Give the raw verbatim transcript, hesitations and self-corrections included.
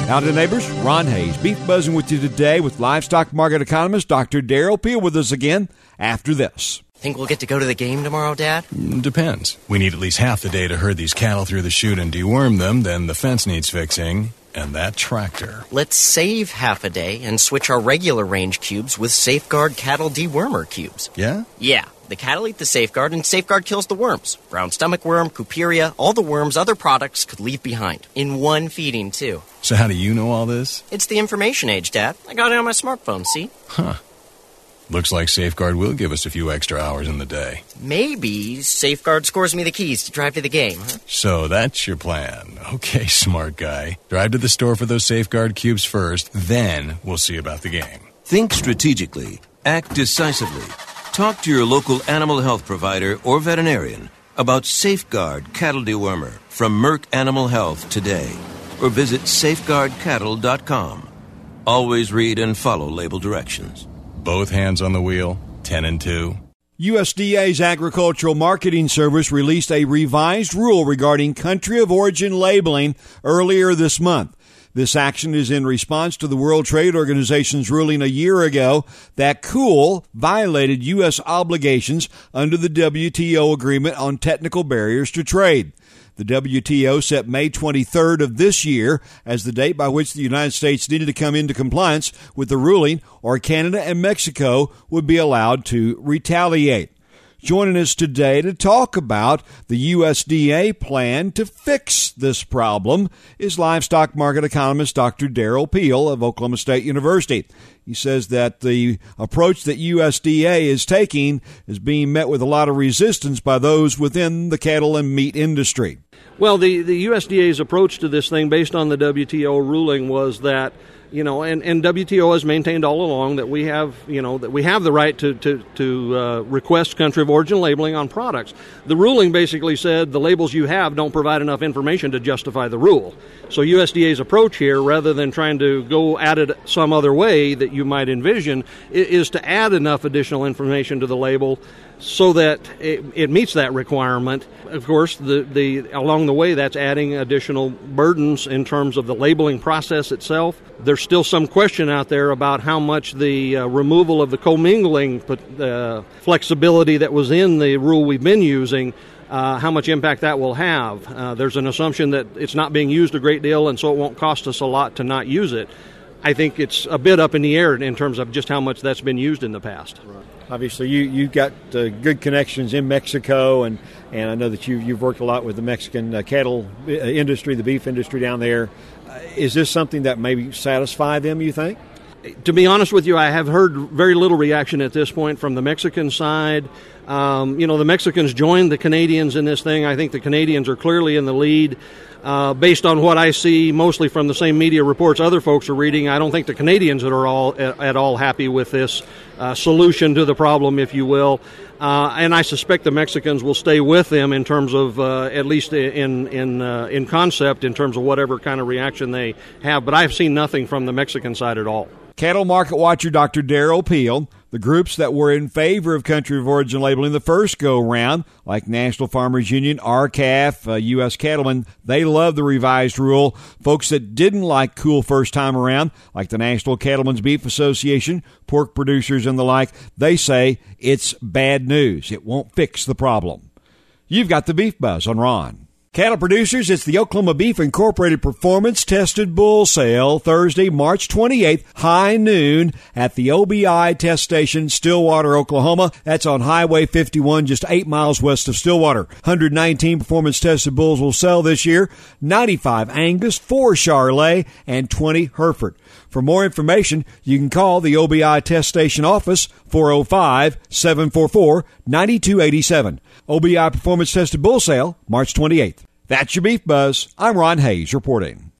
Howdy, neighbors. Ron Hayes, Beef Buzzing with you today with livestock market economist Doctor Darrell Peel with us again after this. Think we'll get to go to the game tomorrow, Dad? Depends. We need at least half the day to herd these cattle through the chute and deworm them, then the fence needs fixing, and that tractor. Let's save half a day and switch our regular range cubes with Safeguard Cattle Dewormer cubes. Yeah? Yeah. The cattle eat the Safeguard, and Safeguard kills the worms. Brown stomach worm, Cuperia, all the worms other products could leave behind. In one feeding, too. So how do you know all this? It's the information age, Dad. I got it on my smartphone, see? Huh. Looks like Safeguard will give us a few extra hours in the day. Maybe Safeguard scores me the keys to drive to the game, huh? So that's your plan. Okay, smart guy. Drive to the store for those Safeguard cubes first, then we'll see about the game. Think strategically. Act decisively. Talk to your local animal health provider or veterinarian about Safeguard Cattle Dewormer from Merck Animal Health today, or visit safeguard cattle dot com. Always read and follow label directions. Both hands on the wheel, ten and two. U S D A's Agricultural Marketing Service released a revised rule regarding country of origin labeling earlier this month. This action is in response to the World Trade Organization's ruling a year ago that Cool violated U S obligations under the W T O agreement on technical barriers to trade. The W T O set May twenty-third of this year as the date by which the United States needed to come into compliance with the ruling, or Canada and Mexico would be allowed to retaliate. Joining us today to talk about the U S D A plan to fix this problem is livestock market economist Doctor Darrell Peel of Oklahoma State University. He says that the approach that U S D A is taking is being met with a lot of resistance by those within the cattle and meat industry. Well, the, the U S D A's approach to this thing based on the W T O ruling was that, you know, and, and W T O has maintained all along that we have, you know, that we have the right to, to, to uh, request country of origin labeling on products. The ruling basically said the labels you have don't provide enough information to justify the rule. So U S D A's approach here, rather than trying to go at it some other way that you might envision, is to add enough additional information to the label so that it, it meets that requirement. Of course, the, the along the way, that's adding additional burdens in terms of the labeling process itself. There's still some question out there about how much the uh, removal of the commingling uh, flexibility that was in the rule we've been using, uh, how much impact that will have. Uh, there's an assumption that it's not being used a great deal, and so it won't cost us a lot to not use it. I think it's a bit up in the air in terms of just how much that's been used in the past. Right. Obviously, you, you've got uh, good connections in Mexico, and, and I know that you, you've worked a lot with the Mexican uh, cattle industry, the beef industry down there. Uh, is this something that maybe satisfy them, you think? To be honest with you, I have heard very little reaction at this point from the Mexican side. Um, you know, the Mexicans joined the Canadians in this thing. I think the Canadians are clearly in the lead. Uh, based on what I see, mostly from the same media reports other folks are reading, I don't think the Canadians are all at, at all happy with this uh, solution to the problem, if you will. Uh, and I suspect the Mexicans will stay with them in terms of, uh, at least in in uh, in concept, in terms of whatever kind of reaction they have. But I've seen nothing from the Mexican side at all. Cattle market watcher Doctor Darrell Peel. The groups that were in favor of country of origin labeling the first go-round, like National Farmers Union, R C A F, uh, U S Cattlemen, they love the revised rule. Folks that didn't like Cool first time around, like the National Cattlemen's Beef Association, pork producers and the like, they say it's bad news. It won't fix the problem. You've got the Beef Buzz on Ron. Cattle producers, it's the Oklahoma Beef Incorporated Performance Tested Bull Sale, Thursday, March twenty-eighth, high noon at the O B I Test Station, Stillwater, Oklahoma. That's on Highway fifty-one, just eight miles west of Stillwater. one hundred nineteen performance tested bulls will sell this year, ninety-five Angus, four Charolais, and twenty Hereford. For more information, you can call the O B I Test Station office, four oh five, seven four four, nine two eight seven. O B I Performance Tested Bull Sale, March twenty-eighth. That's your Beef Buzz. I'm Ron Hayes reporting.